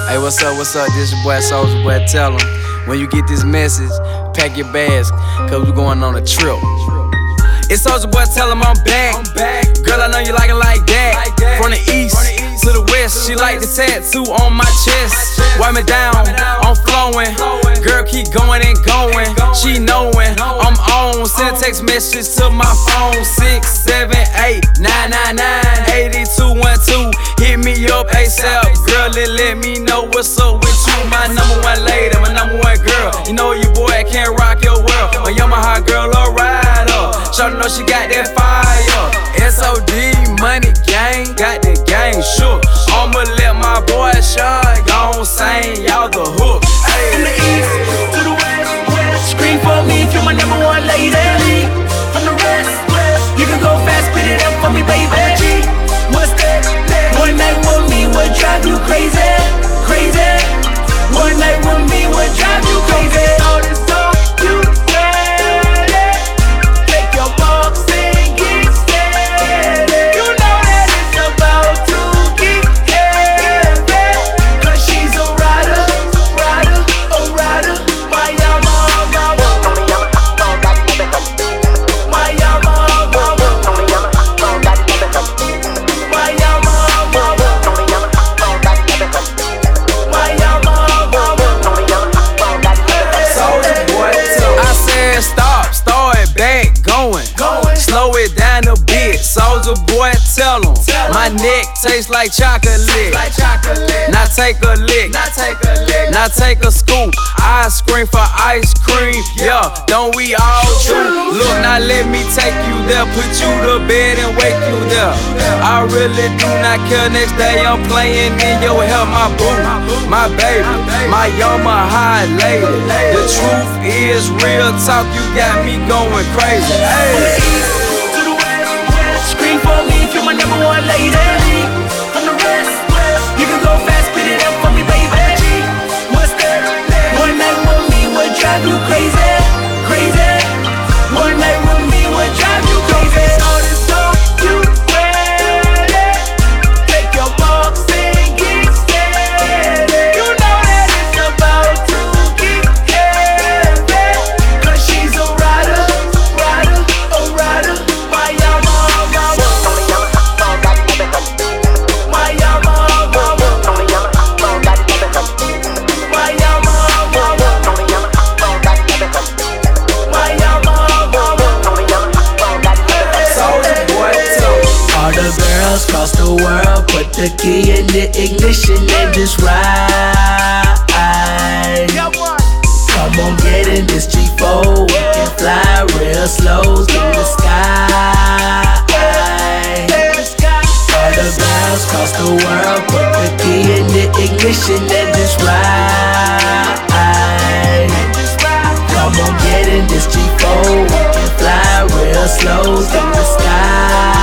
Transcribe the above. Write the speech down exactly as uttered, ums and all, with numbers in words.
Hey, what's up, what's up? This your boy Soulja Boy. Tell him, when you get this message, pack your bags, cause we going on a trip. It's Soulja Boy, tell him I'm back. I'm back. Girl, I know you like it like that. Like that. From the east, From the east to the west, she like the tattoo on my chest. Wipe me down, I'm flowing. Girl, keep going and going. She knowing I'm on. Send text messages to my phone. Six, seven, eight, nine, nine, nine, eighty two one two. Hit me up ASAP, girl. Let let me know what's up with you. My number one lady, my number one girl. You know your boy can't rock your world. My Yamaha girl, a rider. Shawty know she got that fire. S O D, money gang, got the gang shook. I'ma let my boy shine, gon' sing y'all the hook. Ay. From the east to the west, west, scream for me if you're my number one lady. From the west, west, you can go fast, spit it up for me, baby. G, what's that? One night with me would drive you crazy, crazy. One night with me would drive you crazy. All this talk, you said it. Take your box and get steady. You know that it's about to get heavy. Cause she's a rider, rider, a rider. My Yamaha mama. My Yamaha mama. My Yamaha mama. My Yamaha mama. Soulja Boy, I said stop, start it back, going. Slow it down a bit. Soulja Boy, tell him my neck tastes like chocolate. Now take a lick, now take a scoop. I scream for ice cream, yeah, don't we all do? Look, now let me take you there, put you to bed and wake you there. I really do not care, next day I'm playing in your hair, my boo, my baby, my Yamaha lady. The truth is real talk, you got me going crazy. Hey. To the west, west, scream for me if you're my number one lady. From the west, west, you can go fast, spit it up for me, baby. G, what's that? One night with me would drive you crazy, crazy. One night with me would drive you crazy. All this talk, you ready? Take your box and get steady. You know that it's about to get heavy. Cause she's a rider, rider, a rider. My Yamaha mama. My Yamaha mama. My Yamaha mama. My Yamaha mama. Soulja Boy, tell him. All the girls across the world, put the key in the ignition and just ride. Come on, get in this G four, we can fly real slow through the sky. All the girls across the world, put the key in the ignition and just ride. Come on, get in this G four, we can fly real slow through the sky.